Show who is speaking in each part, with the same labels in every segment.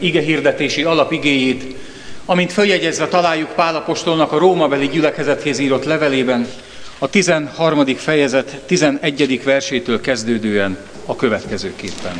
Speaker 1: Igehirdetési alapigéjét, amint följegyezve találjuk Pál apostolnak a rómabeli gyülekezethez írott levelében, a 13. fejezet 11. versétől kezdődően a következőképpen.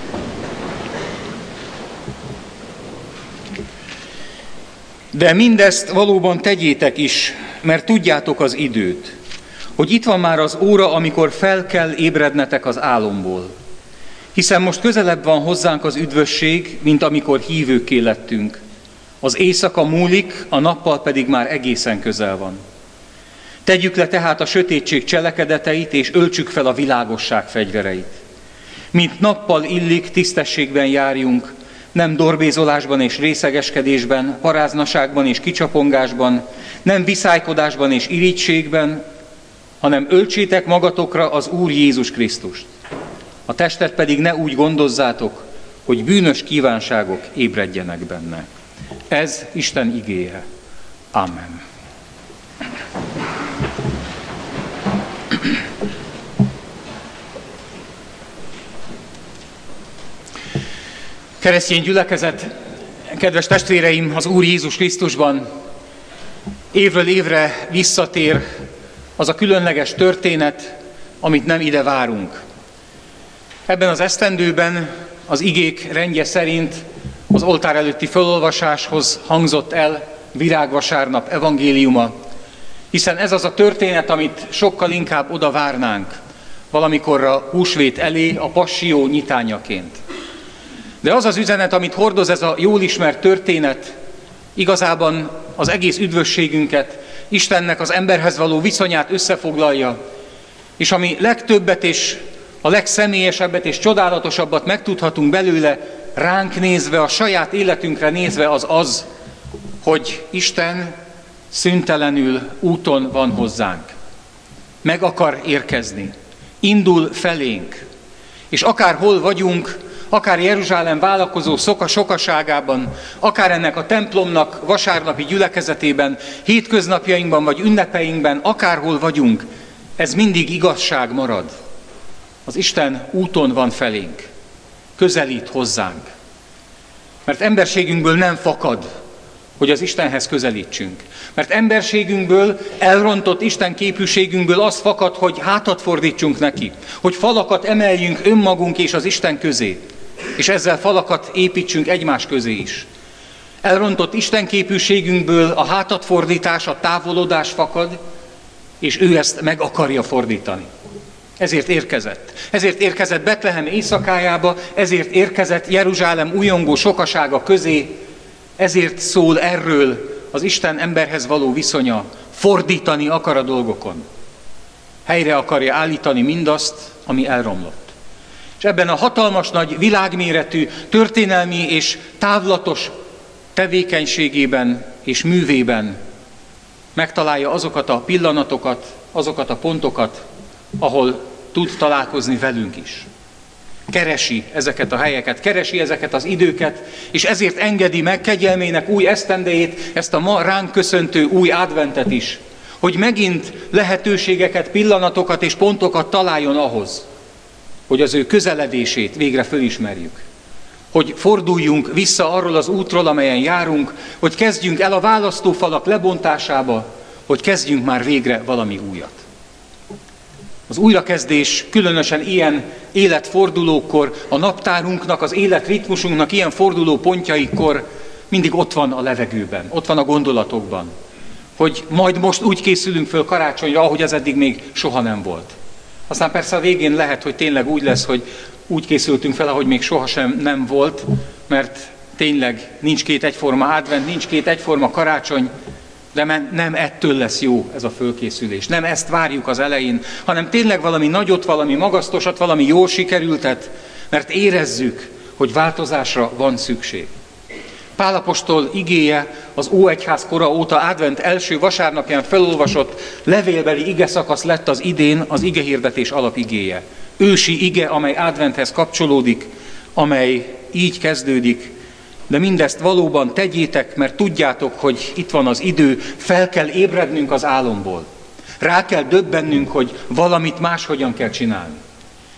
Speaker 1: De mindezt valóban tegyétek is, mert tudjátok az időt, hogy itt van már az óra, amikor fel kell ébrednetek az álomból. Hiszen most közelebb van hozzánk az üdvösség, mint amikor hívőkké lettünk. Az éjszaka múlik, a nappal pedig már egészen közel van. Tegyük le tehát a sötétség cselekedeteit, és öltsük fel a világosság fegyvereit. Mint nappal illik, tisztességben járjunk, nem dorbézolásban és részegeskedésben, paráznaságban és kicsapongásban, nem viszálykodásban és irítségben, hanem öltsétek magatokra az Úr Jézus Krisztust. A testet pedig ne úgy gondozzátok, hogy bűnös kívánságok ébredjenek benne. Ez Isten igéje. Amen. Keresztény gyülekezet, kedves testvéreim, az Úr Jézus Krisztusban évről évre visszatér az a különleges történet, amit nem ide várunk. Ebben az esztendőben az igék rendje szerint az oltár előtti felolvasáshoz hangzott el Virágvasárnap evangéliuma, hiszen ez az a történet, amit sokkal inkább oda várnánk, valamikorra húsvét elé a passió nyitányaként. De az az üzenet, amit hordoz ez a jól ismert történet, igazában az egész üdvösségünket, Istennek az emberhez való viszonyát összefoglalja, és ami legtöbbet és a legszemélyesebbet és csodálatosabbat megtudhatunk belőle, ránk nézve, a saját életünkre nézve az, hogy Isten szüntelenül úton van hozzánk. Meg akar érkezni. Indul felénk. És akárhol vagyunk, akár Jeruzsálem vállalkozó sokaságában, akár ennek a templomnak vasárnapi gyülekezetében, hétköznapjainkban vagy ünnepeinkben, akárhol vagyunk, ez mindig igazság marad. Az Isten úton van felénk, közelít hozzánk. Mert emberségünkből nem fakad, hogy az Istenhez közelítsünk. Mert emberségünkből, elrontott Isten képűségünkből az fakad, hogy hátat fordítsunk neki, hogy falakat emeljünk önmagunk és az Isten közé, és ezzel falakat építsünk egymás közé is. Elrontott Isten képűségünkből a hátatfordítás, a távolodás fakad, és ő ezt meg akarja fordítani. Ezért érkezett. Ezért érkezett Betlehem éjszakájába, ezért érkezett Jeruzsálem újongó sokasága közé, ezért szól erről az Isten emberhez való viszonya, fordítani akar a dolgokon. Helyre akarja állítani mindazt, ami elromlott. És ebben a hatalmas nagy világméretű, történelmi és távlatos tevékenységében és művében megtalálja azokat a pillanatokat, azokat a pontokat, ahol tud találkozni velünk is. Keresi ezeket a helyeket, keresi ezeket az időket, és ezért engedi meg kegyelmének új esztendejét, ezt a ma ránk köszöntő új adventet is, hogy megint lehetőségeket, pillanatokat és pontokat találjon ahhoz, hogy az ő közeledését végre fölismerjük. Hogy forduljunk vissza arról az útról, amelyen járunk, hogy kezdjünk el a választófalak lebontásába, hogy kezdjünk már végre valami újat. Az újrakezdés különösen ilyen életfordulókor, a naptárunknak, az életritmusunknak ilyen forduló pontjaikor mindig ott van a levegőben, ott van a gondolatokban, hogy majd most úgy készülünk föl karácsonyra, ahogy ez eddig még soha nem volt. Aztán persze a végén lehet, hogy tényleg úgy lesz, hogy úgy készültünk fel, ahogy még sohasem nem volt, mert tényleg nincs két egyforma advent, nincs két egyforma karácsony, de nem ettől lesz jó ez a fölkészülés. Nem ezt várjuk az elején, hanem tényleg valami nagyot, valami magasztosat, valami jól sikerültet, mert érezzük, hogy változásra van szükség. Pál apostol igéje az Óegyház kora óta advent első vasárnapján felolvasott levélbeli igeszakasz lett az idén az igehirdetés alapigéje. Ősi ige, amely adventhez kapcsolódik, amely így kezdődik. De mindezt valóban tegyétek, mert tudjátok, hogy itt van az idő, fel kell ébrednünk az álomból. Rá kell döbbennünk, hogy valamit máshogyan kell csinálni.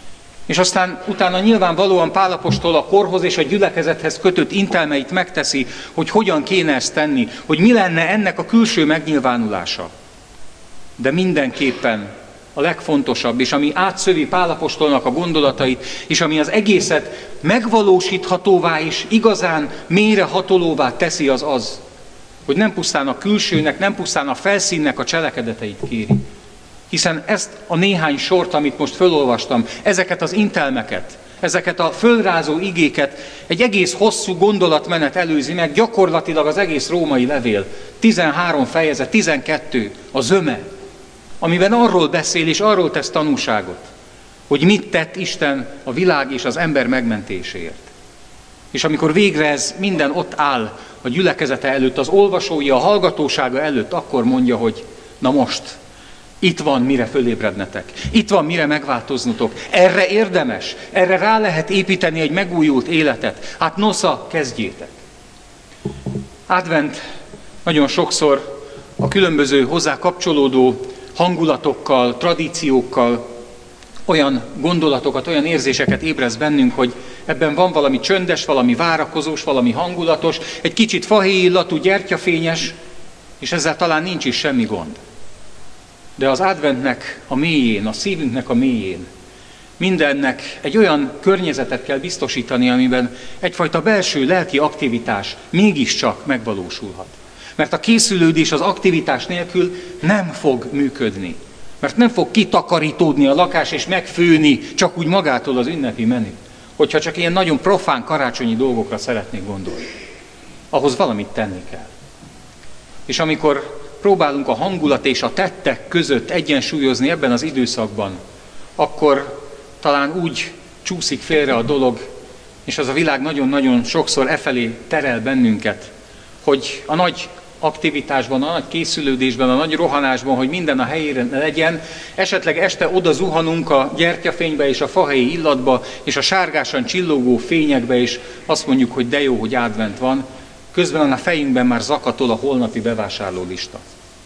Speaker 1: És aztán utána nyilvánvalóan Pál apostol a korhoz és a gyülekezethez kötött intelmeit megteszi, hogy hogyan kéne ezt tenni, hogy mi lenne ennek a külső megnyilvánulása. De mindenképpen a legfontosabb, és ami átszövi Pál apostolnak a gondolatait, és ami az egészet megvalósíthatóvá és igazán mélyrehatolóvá teszi, az, hogy nem pusztán a külsőnek, nem pusztán a felszínnek a cselekedeteit kéri. Hiszen ezt a néhány sort, amit most fölolvastam, ezeket az intelmeket, ezeket a fölrázó igéket egy egész hosszú gondolatmenet előzi meg, gyakorlatilag az egész római levél, 13 fejezet, 12 a zöme, amiben arról beszél és arról tesz tanúságot, hogy mit tett Isten a világ és az ember megmentéséért. És amikor végre ez minden ott áll a gyülekezete előtt, az olvasói, a hallgatósága előtt, akkor mondja, hogy na most, itt van, mire fölébrednetek. Itt van, mire megváltoznotok. Erre érdemes, erre rá lehet építeni egy megújult életet. Hát nosza, kezdjétek. Advent nagyon sokszor a különböző hozzá kapcsolódó hangulatokkal, tradíciókkal olyan gondolatokat, olyan érzéseket ébreszt bennünk, hogy ebben van valami csöndes, valami várakozós, valami hangulatos, egy kicsit fahéj illatú, gyertyafényes, és ezzel talán nincs is semmi gond. De az adventnek a mélyén, a szívünknek a mélyén mindennek egy olyan környezetet kell biztosítani, amiben egyfajta belső lelki aktivitás mégiscsak megvalósulhat. Mert a készülődés az aktivitás nélkül nem fog működni. Mert nem fog kitakarítódni a lakás és megfőni csak úgy magától az ünnepi menü. Hogyha csak ilyen nagyon profán karácsonyi dolgokra szeretnék gondolni. Ahhoz valamit tenni kell. És amikor próbálunk a hangulat és a tettek között egyensúlyozni ebben az időszakban, akkor talán úgy csúszik félre a dolog, és az a világ nagyon-nagyon sokszor efelé terel bennünket, hogy a nagy aktivitásban, a nagy készülődésben, a nagy rohanásban, hogy minden a helyére legyen, esetleg este oda zuhanunk a gyertyafénybe és a fahelyi illatba, és a sárgásan csillogó fényekbe, és azt mondjuk, hogy de jó, hogy advent van, közben a fejünkben már zakatol a holnapi bevásárlólista.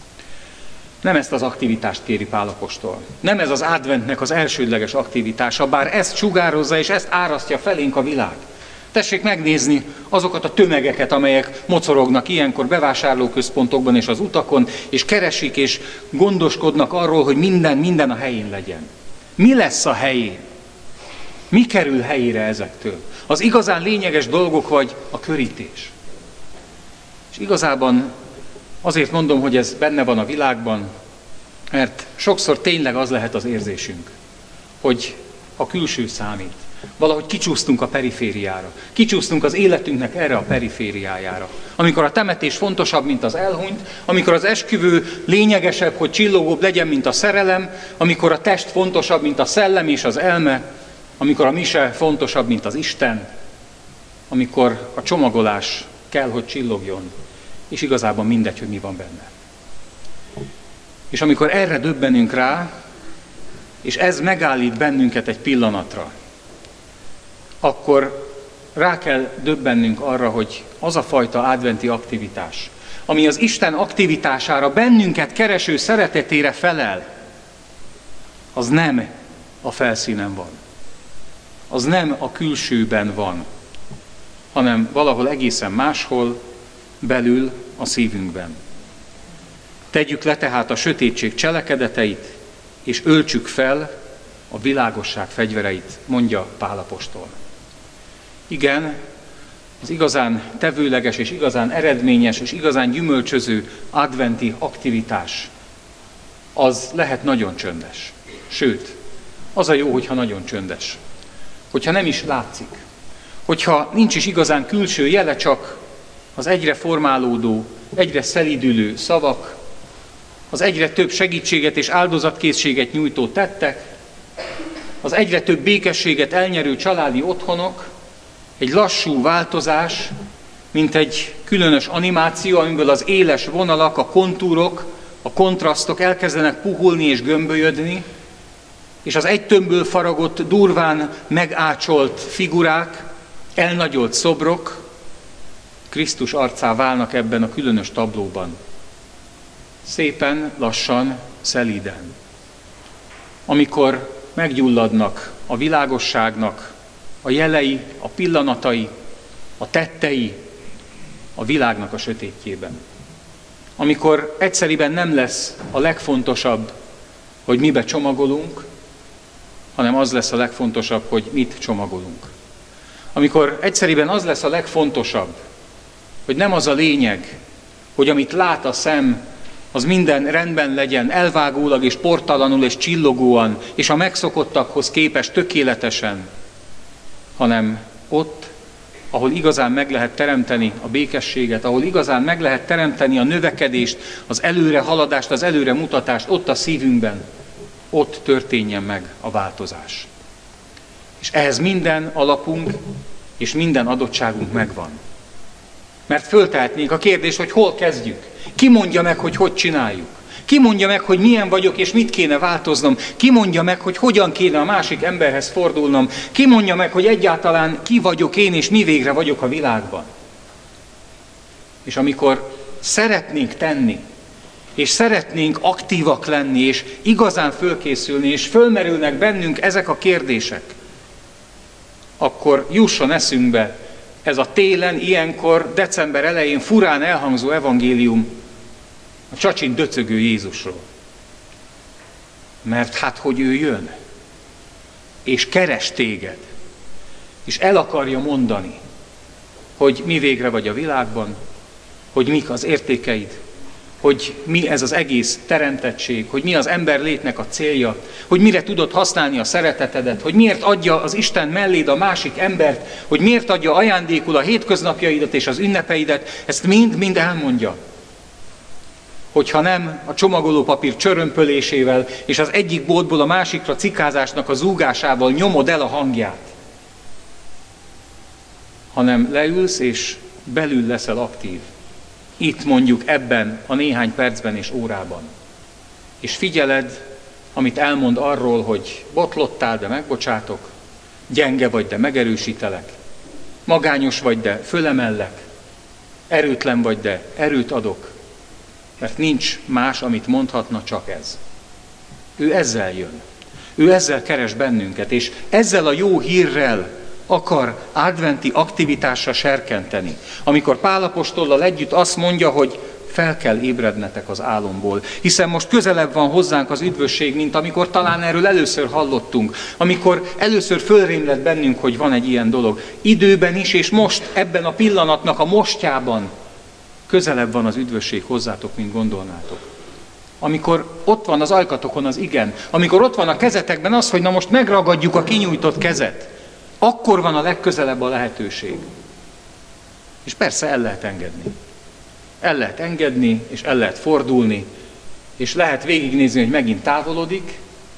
Speaker 1: Nem ezt az aktivitást kéri Pál apostol. Nem ez az adventnek az elsődleges aktivitása, bár ezt sugározza és ezt árasztja felénk a világ. Tessék megnézni azokat a tömegeket, amelyek mocorognak ilyenkor bevásárlóközpontokban és az utakon, és keresik és gondoskodnak arról, hogy minden a helyén legyen. Mi lesz a helyén? Mi kerül helyére ezektől? Az igazán lényeges dolgok vagy a körítés? És igazában azért mondom, hogy ez benne van a világban, mert sokszor tényleg az lehet az érzésünk, hogy a külső számít. Valahogy kicsúsztunk a perifériára. Kicsúsztunk az életünknek erre a perifériájára. Amikor a temetés fontosabb, mint az elhunyt, amikor az esküvő lényegesebb, hogy csillogóbb legyen, mint a szerelem, amikor a test fontosabb, mint a szellem és az elme, amikor a mise fontosabb, mint az Isten, amikor a csomagolás kell, hogy csillogjon, és igazából mindegy, hogy mi van benne. És amikor erre döbbenünk rá, és ez megállít bennünket egy pillanatra, akkor rá kell döbbennünk arra, hogy az a fajta adventi aktivitás, ami az Isten aktivitására, bennünket kereső szeretetére felel, az nem a felszínen van. Az nem a külsőben van, hanem valahol egészen máshol, belül a szívünkben. Tegyük le tehát a sötétség cselekedeteit, és öltsük fel a világosság fegyvereit, mondja Pál apostol. Igen, az igazán tevőleges és igazán eredményes és igazán gyümölcsöző adventi aktivitás, az lehet nagyon csöndes. Sőt, az a jó, hogyha nagyon csöndes. Hogyha nem is látszik. Hogyha nincs is igazán külső jele, csak az egyre formálódó, egyre szelídülő szavak, az egyre több segítséget és áldozatkészséget nyújtó tettek, az egyre több békességet elnyerő családi otthonok, egy lassú változás, mint egy különös animáció, amiből az éles vonalak, a kontúrok, a kontrasztok elkezdenek puhulni és gömbölyödni, és az egy tömbből faragott, durván megácsolt figurák, elnagyolt szobrok Krisztus arcá válnak ebben a különös tablóban. Szépen, lassan, szelíden. Amikor meggyulladnak a világosságnak a jelei, a pillanatai, a tettei a világnak a sötétjében. Amikor egyszeriben nem lesz a legfontosabb, hogy mibe csomagolunk, hanem az lesz a legfontosabb, hogy mit csomagolunk. Amikor egyszeriben az lesz a legfontosabb, hogy nem az a lényeg, hogy amit lát a szem, az minden rendben legyen, elvágólag és portalanul és csillogóan, és a megszokottakhoz képest tökéletesen, hanem ott, ahol igazán meg lehet teremteni a békességet, ahol igazán meg lehet teremteni a növekedést, az előre haladást, az előre mutatást, ott a szívünkben, ott történjen meg a változás. És ehhez minden alapunk és minden adottságunk megvan. Mert föltehetnénk a kérdést, hogy hol kezdjük. Ki mondja meg, hogy hogy csináljuk? Ki mondja meg, hogy milyen vagyok és mit kéne változnom? Ki mondja meg, hogy hogyan kéne a másik emberhez fordulnom? Ki mondja meg, hogy egyáltalán ki vagyok én és mi végre vagyok a világban? És amikor szeretnénk tenni, és szeretnénk aktívak lenni, és igazán fölkészülni, és fölmerülnek bennünk ezek a kérdések, akkor jusson eszünkbe ez a télen, ilyenkor, december elején furán elhangzó evangélium a csacsin döcögő Jézusról. Mert hát, hogy ő jön, és keres téged, és el akarja mondani, hogy mi végre vagy a világban, hogy mik az értékeid, hogy mi ez az egész teremtettség, hogy mi az ember létnek a célja, hogy mire tudod használni a szeretetedet, hogy miért adja az Isten melléd a másik embert, hogy miért adja ajándékul a hétköznapjaidat és az ünnepeidet, ezt mind elmondja. Hogyha nem a csomagolópapír csörömpölésével és az egyik boltból a másikra cikázásnak a zúgásával nyomod el a hangját, hanem leülsz és belül leszel aktív. Itt mondjuk ebben a néhány percben és órában. És figyeled, amit elmond arról, hogy botlottál, de megbocsátok, gyenge vagy, de megerősítelek, magányos vagy, de fölemellek, erőtlen vagy, de erőt adok, mert nincs más, amit mondhatna, csak ez. Ő ezzel jön. Ő ezzel keres bennünket, és ezzel a jó hírrel akar adventi aktivitásra serkenteni. Amikor Pál apostollal együtt azt mondja, hogy fel kell ébrednetek az álomból, hiszen most közelebb van hozzánk az üdvösség, mint amikor talán erről először hallottunk, amikor először fölrémlett bennünk, hogy van egy ilyen dolog. Időben is, és most, ebben a pillanatnak a mostjában közelebb van az üdvösség hozzátok, mint gondolnátok. Amikor ott van az ajkatokon az igen, amikor ott van a kezetekben az, hogy na most megragadjuk a kinyújtott kezet, akkor van a legközelebb a lehetőség. És persze el lehet engedni. El lehet engedni, és el lehet fordulni, és lehet végignézni, hogy megint távolodik,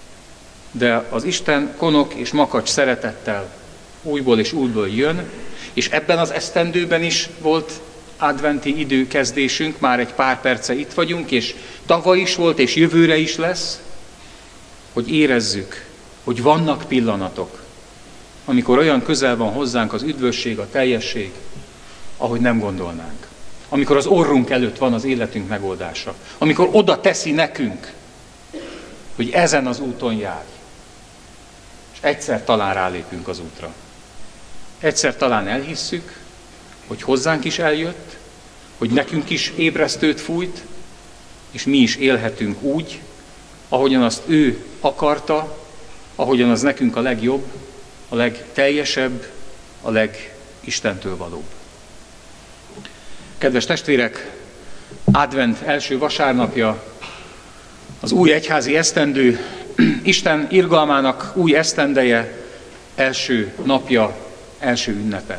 Speaker 1: de az Isten konok és makacs szeretettel újból és újból jön, és ebben az esztendőben is volt adventi időkezdésünk, már egy pár perce itt vagyunk, és tavaly is volt, és jövőre is lesz, hogy érezzük, hogy vannak pillanatok, amikor olyan közel van hozzánk az üdvösség, a teljesség, ahogy nem gondolnánk. Amikor az orrunk előtt van az életünk megoldása. Amikor oda teszi nekünk, hogy ezen az úton járj. És egyszer talán rálépünk az útra. Egyszer talán elhisszük, hogy hozzánk is eljött, hogy nekünk is ébresztőt fújt, és mi is élhetünk úgy, ahogyan azt ő akarta, ahogyan az nekünk a legjobb, a legteljesebb, a legistentől valóbb. Kedves testvérek, advent első vasárnapja, az új egyházi esztendő, Isten irgalmának új esztendeje, első napja, első ünnepe.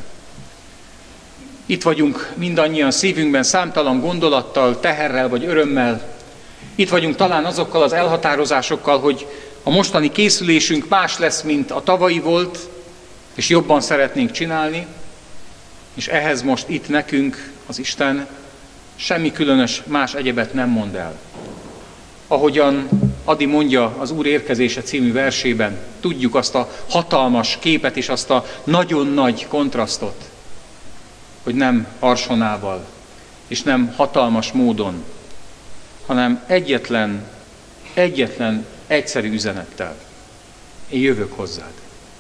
Speaker 1: Itt vagyunk mindannyian szívünkben számtalan gondolattal, teherrel vagy örömmel. Itt vagyunk talán azokkal az elhatározásokkal, hogy a mostani készülésünk más lesz, mint a tavalyi volt, és jobban szeretnénk csinálni, és ehhez most itt nekünk az Isten semmi különös más egyebet nem mond el. Ahogyan Adi mondja az Úr érkezése című versében, tudjuk azt a hatalmas képet és azt a nagyon nagy kontrasztot, hogy nem harsonával és nem hatalmas módon, hanem egyetlen egyszerű üzenettel. Én jövök hozzád.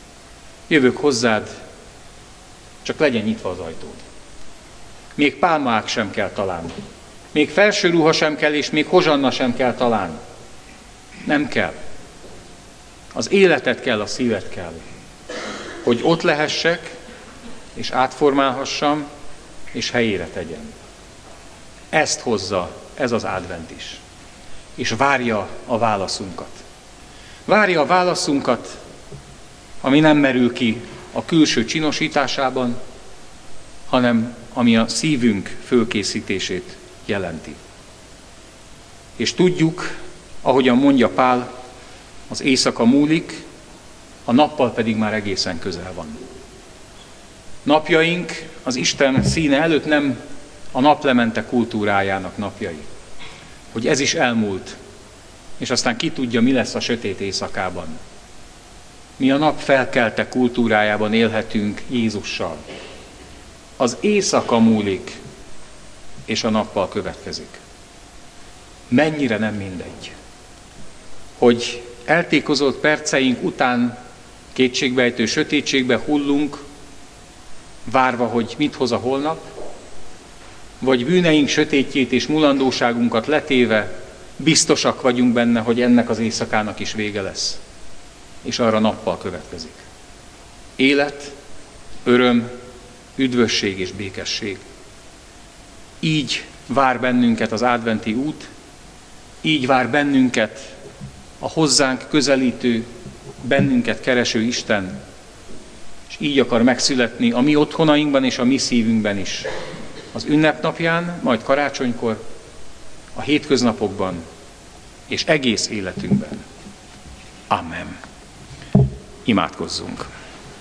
Speaker 1: jövök hozzád, csak legyen nyitva az ajtód. Még pálmaák sem kell találni. Még felső ruha sem kell, és még hozsanna sem kell találni. Nem kell. Az életed kell, a szíved kell. Hogy ott lehessek, és átformálhassam, és helyére tegyem. Ezt hozza ez az advent is. És várja a válaszunkat. Várja a válaszunkat, ami nem merül ki a külső csinosításában, hanem ami a szívünk fölkészítését jelenti. És tudjuk, ahogyan mondja Pál, az éjszaka múlik, a nappal pedig már egészen közel van. Napjaink az Isten színe előtt nem a naplemente kultúrájának napjai. Hogy ez is elmúlt, és aztán ki tudja, mi lesz a sötét éjszakában. Mi a nap felkelte kultúrájában élhetünk Jézussal. Az éjszaka múlik, és a nappal következik. Mennyire nem mindegy, hogy eltékozott perceink után kétségbejtő sötétségbe hullunk, várva, hogy mit hoz a holnap, vagy bűneink sötétjét és mulandóságunkat letéve biztosak vagyunk benne, hogy ennek az éjszakának is vége lesz, és arra nappal következik. Élet, öröm, üdvösség és békesség. Így vár bennünket az adventi út, így vár bennünket a hozzánk közelítő, bennünket kereső Isten, és így akar megszületni a mi otthonainkban és a mi szívünkben is. Az ünnepnapján, majd karácsonykor, a hétköznapokban és egész életünkben. Amen. Imádkozzunk.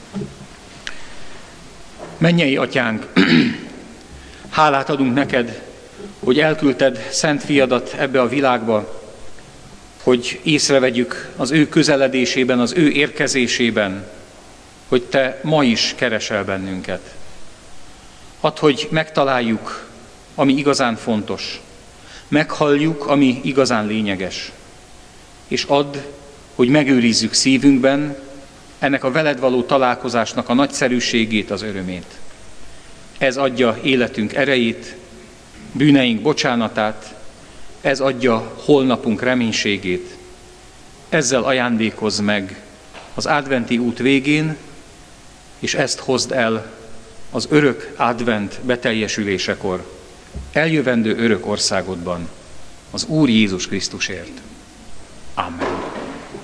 Speaker 1: Mennyei Atyánk, hálát adunk neked, hogy elküldted Szent Fiadat ebbe a világba, hogy észrevegyük az ő közeledésében, az ő érkezésében, hogy te ma is keresel bennünket. Add, hogy megtaláljuk, ami igazán fontos, meghalljuk, ami igazán lényeges, és add, hogy megőrizzük szívünkben ennek a veled való találkozásnak a nagyszerűségét, az örömét. Ez adja életünk erejét, bűneink bocsánatát, ez adja holnapunk reménységét. Ezzel ajándékozz meg az adventi út végén, és ezt hozd el az örök advent beteljesülésekor, eljövendő örök országodban, az Úr Jézus Krisztusért. Amen.